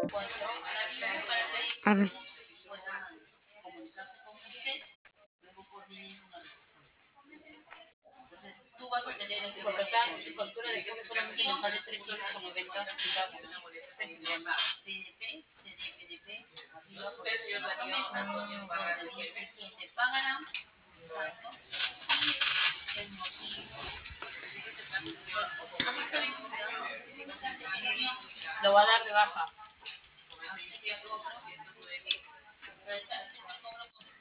A ver. Lo va a dar de baja.